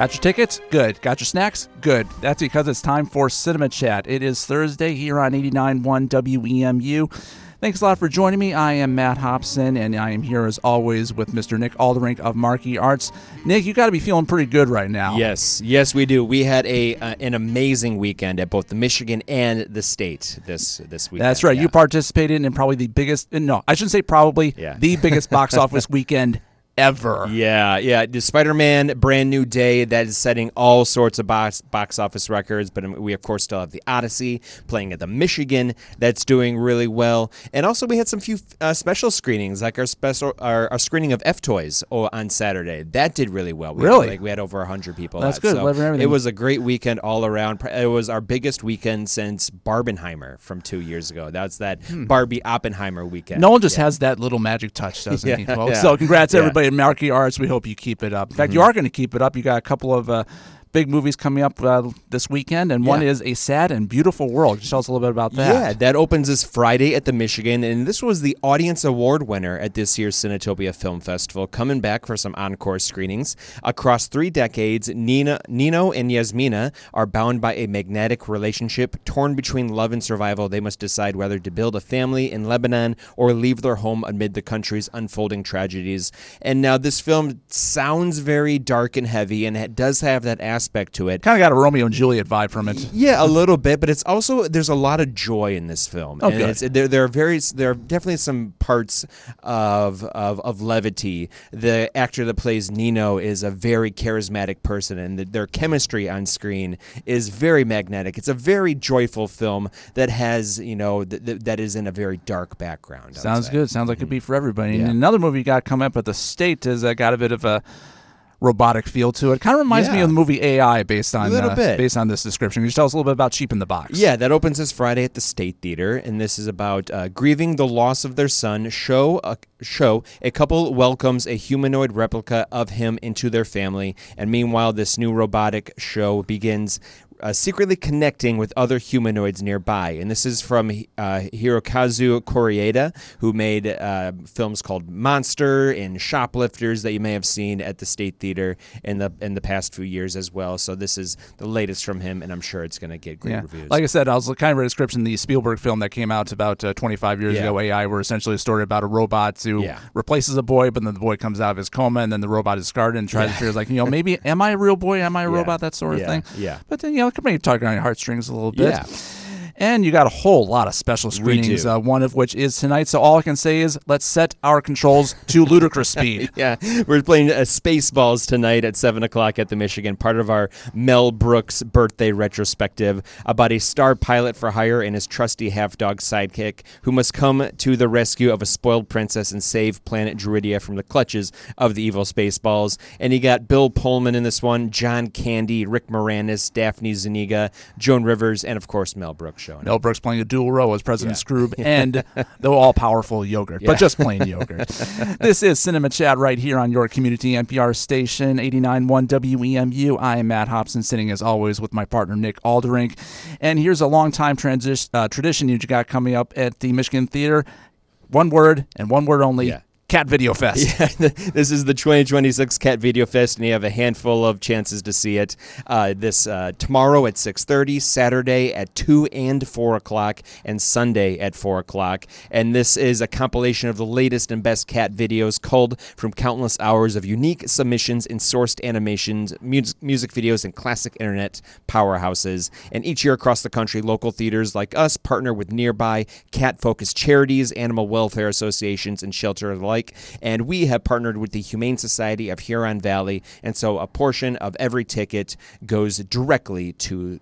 Got your tickets? Good. Got your snacks? Good. That's because it's time for Cinema Chat. It is Thursday here on 89.1 WEMU. Thanks a lot for joining me. I am Matt Hobson, and I am here as always with Mr. Nick Alderink of Marquee Arts. Nick, you got to be feeling pretty good right now. Yes, we do. We had an amazing weekend at both the Michigan and the state this weekend. That's right. Yeah. You participated in probably the biggest, no, I shouldn't say probably, the biggest box office weekend ever. Yeah. The Spider-Man Brand New Day, that is setting all sorts of box office records, but we, of course, still have the Odyssey playing at the Michigan. That's doing really well. And also we had some few special screenings, like our screening of F-Toys on Saturday. That did really well. We had over 100 people. That's good. So it was a great weekend all around. It was our biggest weekend since Barbenheimer from 2 years ago. That's that Barbie Oppenheimer weekend. Nolan just has that little magic touch, doesn't he? Well, so congrats, everybody. In Marquee Arts, we hope you keep it up. In fact, you are going to keep it up. You got a couple of big movies coming up this weekend, and one is A Sad and Beautiful World. Just tell us a little bit about that. Yeah, that opens this Friday at the Michigan, and this was the Audience Award winner at this year's Cinetopia Film Festival, coming back for some encore screenings. Across 3 decades, Nino and Yasmina are bound by a magnetic relationship. Torn between love and survival, they must decide whether to build a family in Lebanon or leave their home amid the country's unfolding tragedies. And now this film sounds very dark and heavy, and it does have that aspect to it. Kind of got a Romeo and Juliet vibe from it. Yeah, a little bit, but it's also, there's a lot of joy in this film. Oh, and there are definitely some parts of levity. The actor that plays Nino is a very charismatic person, and their chemistry on screen is very magnetic. It's a very joyful film that has, that is in a very dark background. Sounds good. Sounds like it'd be for everybody. And another movie you got coming up at the state is got a bit of a robotic feel to it. Kind of reminds me of the movie AI based on this description. Can you tell us a little bit about Cheap in the Box? Yeah, that opens this Friday at the State Theater, and this is about grieving the loss of their son. A couple welcomes a humanoid replica of him into their family, and meanwhile, this new robotic show begins secretly connecting with other humanoids nearby. And this is from Hirokazu Koreeda, who made films called Monster and Shoplifters that you may have seen at the State Theater in the past few years as well. So this is the latest from him, and I'm sure it's going to get great reviews. Like I said, I was kind of a description the Spielberg film that came out about 25 years ago, AI, where essentially a story about a robot who replaces a boy, but then the boy comes out of his coma, and then the robot is scarred and tries to figure, like, maybe am I a real boy? Am I a robot? That sort of thing. Yeah. But then, maybe tugging on your heartstrings a little bit. Yeah. And you got a whole lot of special screenings, one of which is tonight. So all I can say is let's set our controls to ludicrous speed. We're playing Spaceballs tonight at 7 o'clock at the Michigan, part of our Mel Brooks birthday retrospective about a star pilot for hire and his trusty half-dog sidekick who must come to the rescue of a spoiled princess and save planet Druidia from the clutches of the evil Spaceballs. And you got Bill Pullman in this one, John Candy, Rick Moranis, Daphne Zuniga, Joan Rivers, and, of course, Mel Brooks. Mel Brooks playing a dual role as President Scrooge and the all-powerful yogurt, but just plain yogurt. This is Cinema Chat right here on your community NPR station, 89.1 WEMU. I am Matt Hobson, sitting as always with my partner Nick Alderink. And here's a long-time tradition you got coming up at the Michigan Theater. One word and one word only. Cat Video Fest. Yeah, this is the 2026 Cat Video Fest, and you have a handful of chances to see it. This tomorrow at 6:30, Saturday at 2 and 4 o'clock, and Sunday at 4 o'clock. And this is a compilation of the latest and best cat videos culled from countless hours of unique submissions and sourced animations, music videos, and classic internet powerhouses. And each year across the country, local theaters like us partner with nearby cat-focused charities, animal welfare associations, and shelters alike. And we have partnered with the Humane Society of Huron Valley, and so a portion of every ticket goes directly to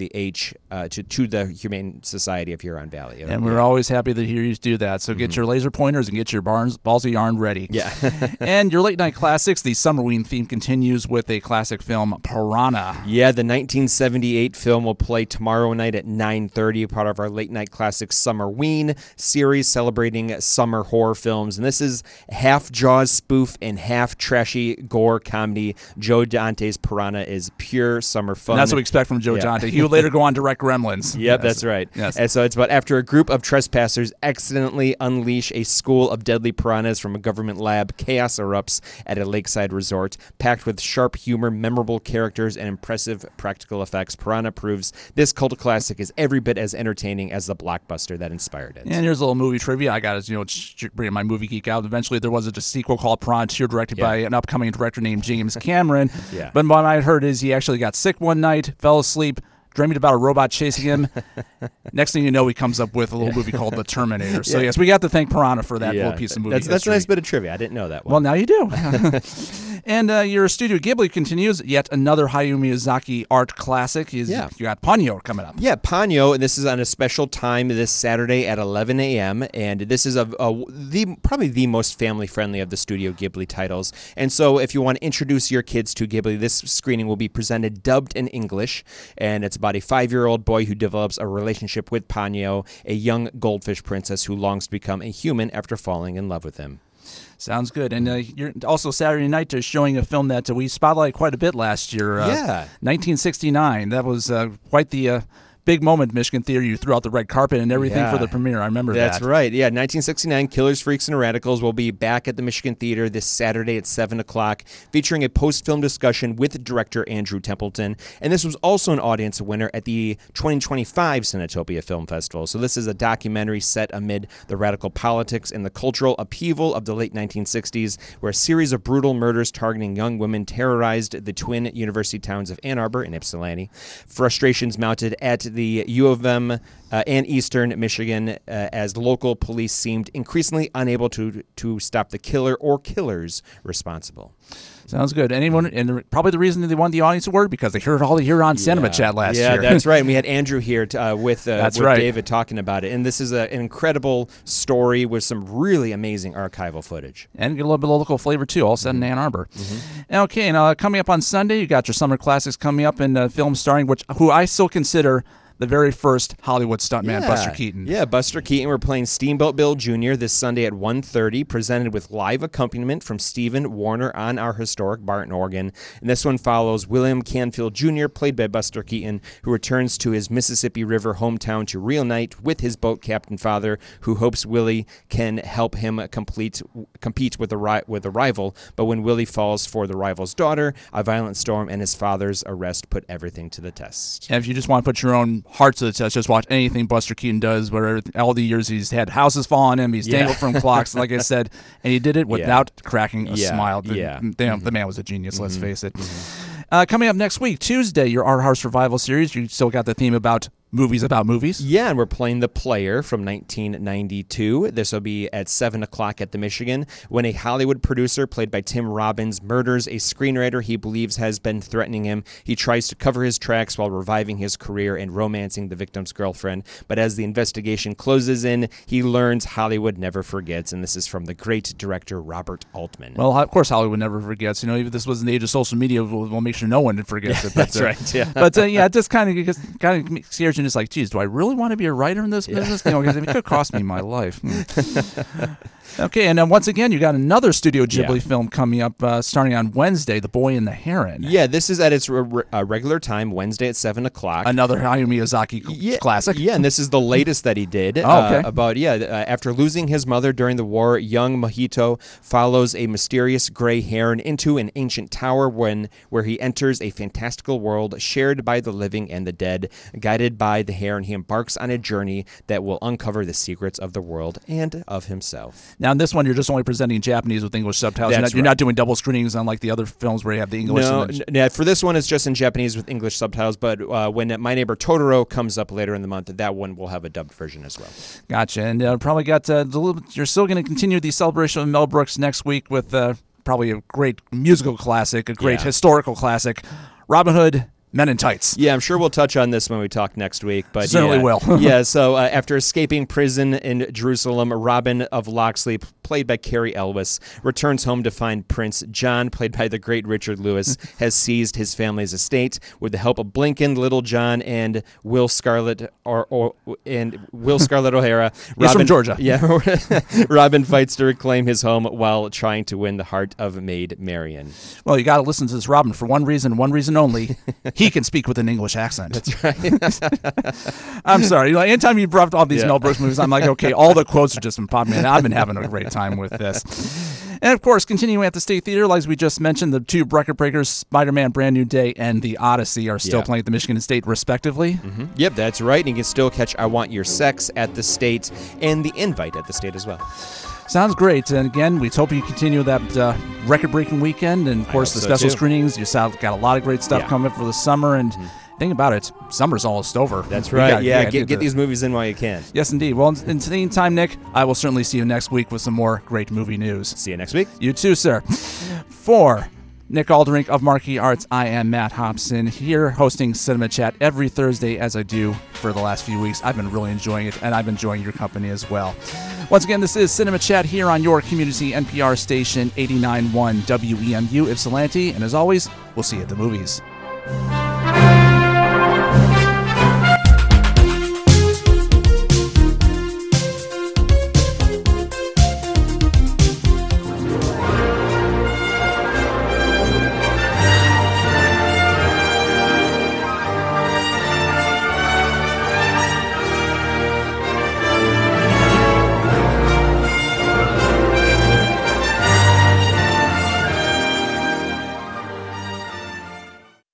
the Humane Society of Huron Valley. And we're always happy to hear you do that. So get your laser pointers and get your balls of yarn ready. Yeah. And your late night classics, the Summerween theme continues with a classic film, Piranha. Yeah, the 1978 film will play tomorrow night at 9:30, part of our late night classics Summerween series celebrating summer horror films. And this is is half Jaws spoof and half trashy gore comedy. Joe Dante's Piranha is pure summer fun. And that's what we expect from Joe Dante. He would later go on to direct Gremlins. Yep, that's right. Yes. And so it's about after a group of trespassers accidentally unleash a school of deadly piranhas from a government lab, chaos erupts at a lakeside resort. Packed with sharp humor, memorable characters, and impressive practical effects, Piranha proves this cult classic is every bit as entertaining as the blockbuster that inspired it. And here's a little movie trivia. I got to bring my movie geek out. Eventually, there was a sequel called Piranha 2, directed by an upcoming director named James Cameron. But what I heard is he actually got sick one night, fell asleep, dreaming about a robot chasing him. Next thing you know, he comes up with a little movie called The Terminator. So, yes, we got to thank Piranha for that little piece of movie That's a nice bit of trivia. I didn't know that one. Well, now you do. And your Studio Ghibli continues. Yet another Hayao Miyazaki art classic. You got Ponyo coming up. Yeah, Ponyo, and this is on a special time this Saturday at 11 a.m., and this is probably the most family-friendly of the Studio Ghibli titles. And so if you want to introduce your kids to Ghibli, this screening will be presented dubbed in English, and it's about a 5-year-old boy who develops a relationship with Ponyo, a young goldfish princess who longs to become a human after falling in love with him. Sounds good. And you're also Saturday night showing a film that we spotlighted quite a bit last year. 1969. That was quite the big moment, Michigan Theater. You threw out the red carpet and everything for the premiere. I remember that. That's right. Yeah, 1969, Killers, Freaks, and Radicals will be back at the Michigan Theater this Saturday at 7 o'clock, featuring a post-film discussion with director Andrew Templeton. And this was also an audience winner at the 2025 Cinetopia Film Festival. So this is a documentary set amid the radical politics and the cultural upheaval of the late 1960s, where a series of brutal murders targeting young women terrorized the twin university towns of Ann Arbor and Ypsilanti. Frustrations mounted at the U of M and Eastern Michigan as local police seemed increasingly unable to stop the killer or killers responsible. Sounds good. Anyone, and probably the reason they won the audience award because they heard all the Huron Cinema Chat last year. Yeah, that's right. And we had Andrew here with David talking about it. And this is an incredible story with some really amazing archival footage. And get a little bit of local flavor, too, all set in Ann Arbor. Okay, and coming up on Sunday, you got your summer classics coming up in films starring, who I still consider the very first Hollywood stuntman, Buster Keaton. Yeah, Buster Keaton. We're playing Steamboat Bill Jr. this Sunday at 1:30, presented with live accompaniment from Stephen Warner on our historic Barton organ. And this one follows William Canfield Jr., played by Buster Keaton, who returns to his Mississippi River hometown to reunite with his boat captain father, who hopes Willie can help him compete with a rival. But when Willie falls for the rival's daughter, a violent storm and his father's arrest put everything to the test. And if you just want to put your own heart to the test, just watch anything Buster Keaton does, where all the years he's had houses fall on him, he's dangled from clocks, like I said, and he did it without cracking a smile. The man was a genius, let's face it. Coming up next week, Tuesday, your Art House Revival series. You still got the theme about movies about movies. Yeah, and we're playing The Player from 1992. This will be at 7 o'clock at the Michigan, when a Hollywood producer played by Tim Robbins murders a screenwriter he believes has been threatening him. He tries to cover his tracks while reviving his career and romancing the victim's girlfriend. But as the investigation closes in, he learns Hollywood never forgets, and this is from the great director Robert Altman. Well, of course Hollywood never forgets. Even if this was in the age of social media, we'll make sure no one forgets it. But, that's right, yeah. But, it just kind of scares you. Just like, geez, do I really want to be a writer in this business? Because it could cost me my life. Okay, and then once again, you got another Studio Ghibli film coming up starting on Wednesday, The Boy and the Heron. Yeah, this is at its regular time, Wednesday at 7 o'clock. Another Hayao Miyazaki classic. Yeah, and this is the latest that he did. After losing his mother during the war, young Mojito follows a mysterious gray heron into an ancient tower where he enters a fantastical world shared by the living and the dead. Guided by the heron, he embarks on a journey that will uncover the secrets of the world and of himself. Now, in this one, you're just only presenting Japanese with English subtitles. You're not doing double screenings unlike the other films where you have the English. No, for this one, it's just in Japanese with English subtitles. But when My Neighbor Totoro comes up later in the month, that one will have a dubbed version as well. Gotcha. And probably got you're still going to continue the celebration of Mel Brooks next week with probably a great musical classic, a great historical classic, Robin Hood Men in Tights. Yeah, I'm sure we'll touch on this when we talk next week. But Certainly will. Yeah, so after escaping prison in Jerusalem, Robin of Locksley, played by Carrie Elwes, returns home to find Prince John, played by the great Richard Lewis, has seized his family's estate. With the help of Blinken, Little John, and Will Scarlett O'Hara, He's from Georgia. Yeah, Robin fights to reclaim his home while trying to win the heart of Maid Marian. Well, you got to listen to this Robin for one reason only. He can speak with an English accent. That's right. I'm sorry. Anytime you brought up all these Mel Brooks movies, I'm like, okay, all the quotes are just been popping in. I've been having a great time with this. And, of course, continuing at the State Theater, as we just mentioned, the two record breakers, Spider-Man Brand New Day and The Odyssey, are still playing at the Michigan State, respectively. Mm-hmm. Yep, that's right. And you can still catch I Want Your Sex at the State and The Invite at the State as well. Sounds great. And again, we hope you continue that record-breaking weekend. And, of course, the special screenings. You got a lot of great stuff coming for the summer. And think about it. Summer's almost over. That's right. Get these movies in while you can. Yes, indeed. Well, in the meantime, Nick, I will certainly see you next week with some more great movie news. See you next week. You too, sir. For Nick Alderink of Marquee Arts, I am Matt Hobson, here hosting Cinema Chat every Thursday, as I do for the last few weeks. I've been really enjoying it, and I've been enjoying your company as well. Once again, this is Cinema Chat here on your community NPR station, 89.1 WEMU Ypsilanti, and as always, we'll see you at the movies.